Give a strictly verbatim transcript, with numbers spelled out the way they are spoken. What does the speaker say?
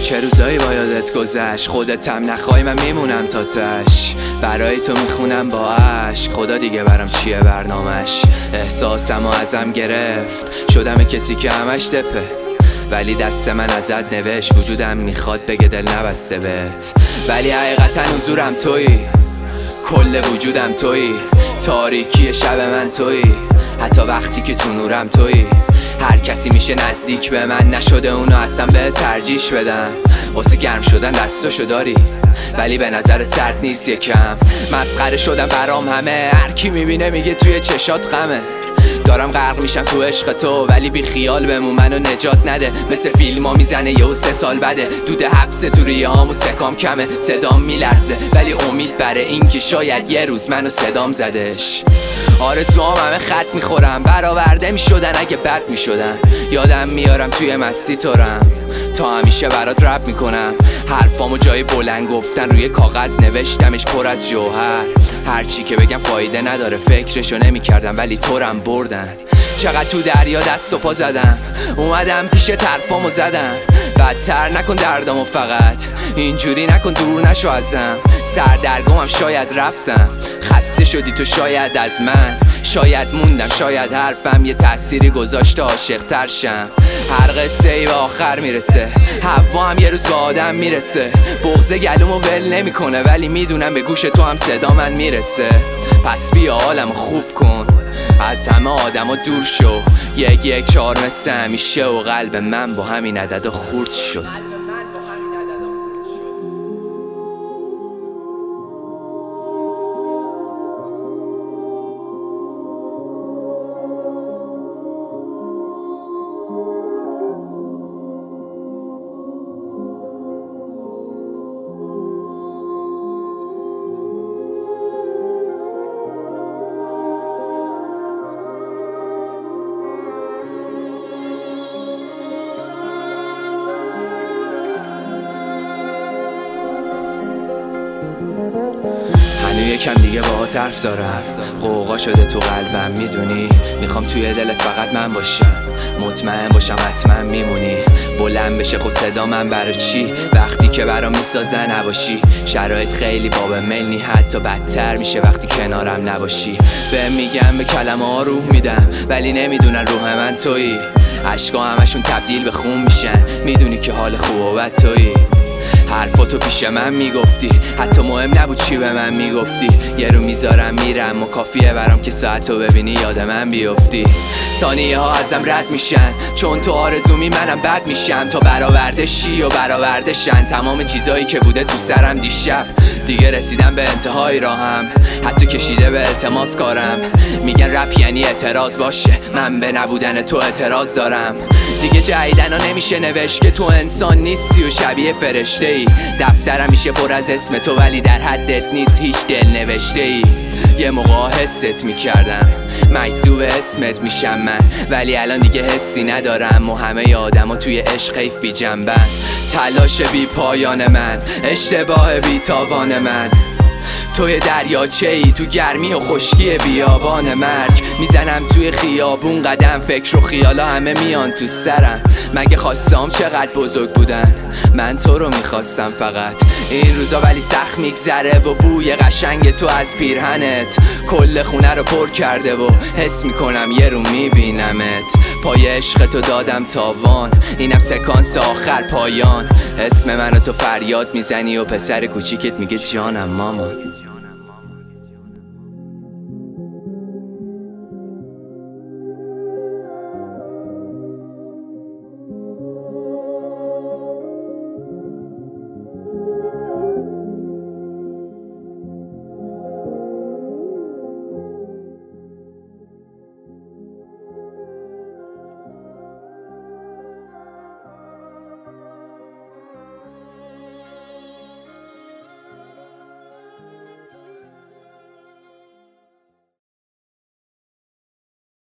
چه روزایی با یادت گذشت، خودت هم نخوای من میمونم تا تش. برای تو میخونم با عشق، خدا دیگه برام چیه برنامش. احساسمو ازم گرفت، شدم کسی که همش دپه، ولی دست من ازت نوشت. وجودم میخواد بگه دل نبسته بهت، ولی حقیقتا حضورم تویی، کل وجودم تویی، تاریکی شب من تویی، حتی وقتی که تو نورم تویی. هر کسی میشه نزدیک به من، نشده اونو اصلا به ترجیح بدم. واسه گرم شدن دستاشو داری، ولی به نظر سرد نیست یکم. مسخره شدم برام همه، هر کی میبینه میگه توی چشات غمه. دارم غرق میشم تو عشق تو، ولی بی خیال بمون منو نجات نده. مثل فیلم ها میزنه یهو سه سال بده، دود حبس تو ریه هامو سکام کمه. صدام میلرزه ولی امید بره این که شاید یه روز منو صدام زدش. آرزوام همه خط میخورم، برآورده میشدن اگه بد میشدن. یادم میارم توی مستی تورم، تا همیشه برات رپ میکنم. حرفامو جای بلند گفتن روی کاغذ نوشتمش پر از جوهر. هرچی که بگم فایده نداره، فکرشو نمیکردم ولی تورم بردن. چقدر تو دریا دست و پا زدم، اومدم پیش طرفامو زدم. بدتر نکن دردامو فقط، اینجوری نکن دور نشو ازم. سردرگمم شاید رفتم، خسته شدی تو شاید از من. شاید موندم، شاید حرفم یه تأثیری گذاشته عاشق تر شم. هر قصه ای به آخر میرسه، هوا هم یه روز به آدم میرسه. بغض گلومو ول نمیکنه، ولی میدونم به گوش تو هم صدا من میرسه. پس بیا حالمو خوب کن، از همه آدما دور شو. یک یک چهار مثل همیشه و قلب من با همین عددا خورد شد. هنو یکم دیگه باهات حرف دارم، قوقا شده تو قلبم میدونی. میخوام توی دلت فقط من باشم، مطمئن باشم حتما میمونی. بلند بشه خود صدا من برای چی، وقتی که برام میسازه نباشی. شرایط خیلی باب ملنی، حتی بدتر میشه وقتی کنارم نباشی. به میگم به کلمه ها روح میدم، ولی نمیدونن روح من تویی. عشقا همشون تبدیل به خون میشن، میدونی که حال خوب و بد تویی. حرفاتو پیش من میگفتی، حتی مهم نبود چی به من میگفتی. یه رو میذارم میرم و کافیه برام که ساعتو ببینی یاد من بیفتی. ثانیه ها ازم رد میشن، چون تو آرزومی منم بد میشم. تا برآورده شی و برآورده شن تمام چیزایی که بوده تو سرم دیشب. دیگه رسیدم به انتهای راهم، حتی کشیده به التماس کارم. میگن رپ یعنی اعتراض، باشه من به نبودن تو اعتراض دارم. دیگه جدیدنا نمیشه نوشت که تو انسان نیستی و شبیه فرشته ای. دفترم میشه پر از اسم تو، ولی در حدت نیست هیچ دل نوشته ای. یه موقع حست میکردم مجذوب اسمت میشم من، ولی الان دیگه حسی ندارم. و همه آدما توی عشق حیف بی جنبن. تلاش بی پایان من، اشتباه بی تاوان من. توی دریاچه ای، تو گرمی و خشکی بیابان مرگ. میزنم توی خیابون قدم، فکر و خیالا همه میان تو سرم. مگه خواستم چقدر بزرگ بودن، من تو رو میخواستم فقط. این روزا ولی سخت میگذره و بوی قشنگ تو از پیرهنت کل خونه رو پر کرده و حس میکنم یه رو میبینمت. پای عشق تو دادم تاوان، اینم سکانس آخر پایان. اسم منو تو فریاد میزنی و پسر کوچیکت میگه جانم مامان.